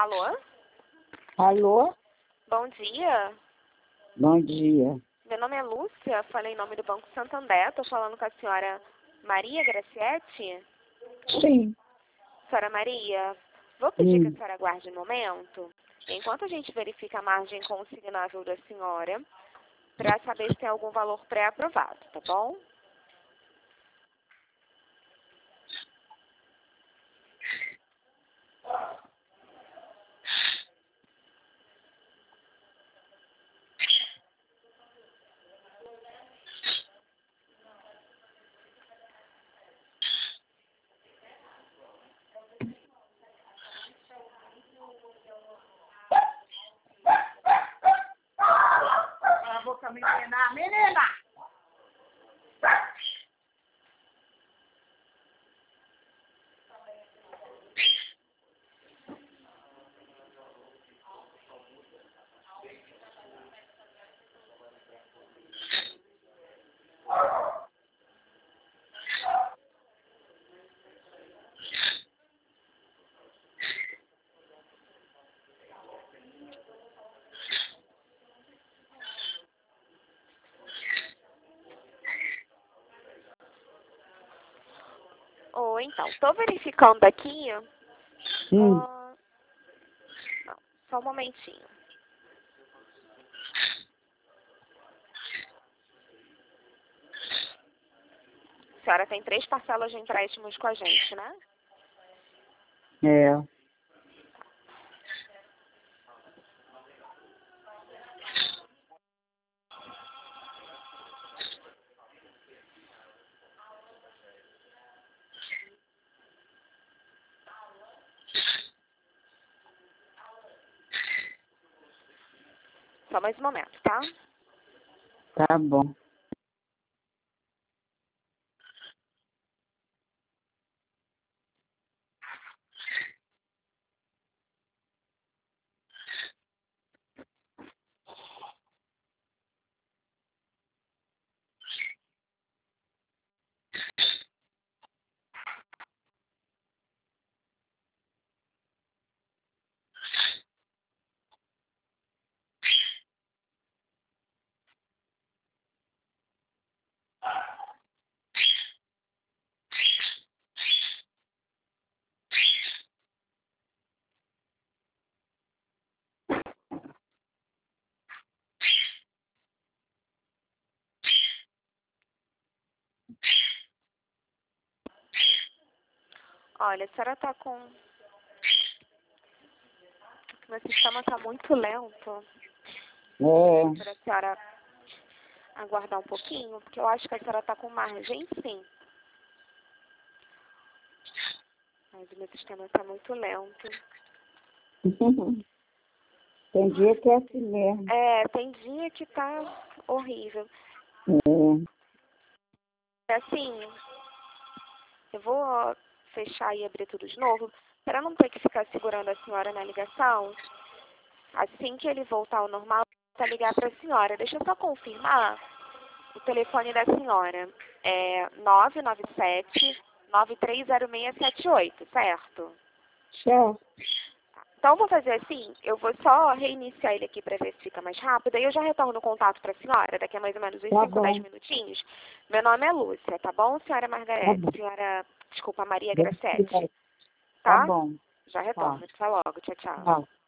Alô? Alô? Bom dia. Bom dia. Meu nome é Lúcia, falei em nome do Banco Santander. Estou falando com a senhora Maria Gracietti. Sim. Senhora Maria, vou pedir que a senhora aguarde um momento, enquanto a gente verifica a margem consignável da senhora, para saber se tem algum valor pré-aprovado, tá bom? Cala a boca, menina! Menina! Ou então, estou verificando aqui. Não, só um momentinho. A senhora tem 3 parcelas de empréstimos com a gente, né? É. Só mais um momento, tá? Tá bom. Olha, a senhora está com... Meu sistema está muito lento. É. Para a senhora aguardar um pouquinho, porque eu acho que a senhora está com margem, sim. Mas o meu sistema está muito lento. Tem dia que é assim mesmo. Tem dia que tá horrível. Assim, eu vou fechar e abrir tudo de novo, para não ter que ficar segurando a senhora na ligação. Assim que ele voltar ao normal, eu vou ligar para a senhora. Deixa eu só confirmar o telefone da senhora. É 997-930678, certo? Certo. Então, eu vou fazer assim, eu vou só reiniciar ele aqui para ver se fica mais rápido, aí eu já retorno o contato para a senhora, daqui a mais ou menos uns Tá 5, 10 bom. minutinhos. Meu nome é Lúcia, tá bom, senhora Tá Margarete? bom. Desculpa, Maria Gracete, Tá tá? bom. Já Tá. retorno. Até logo. Tchau, tchau. Tá.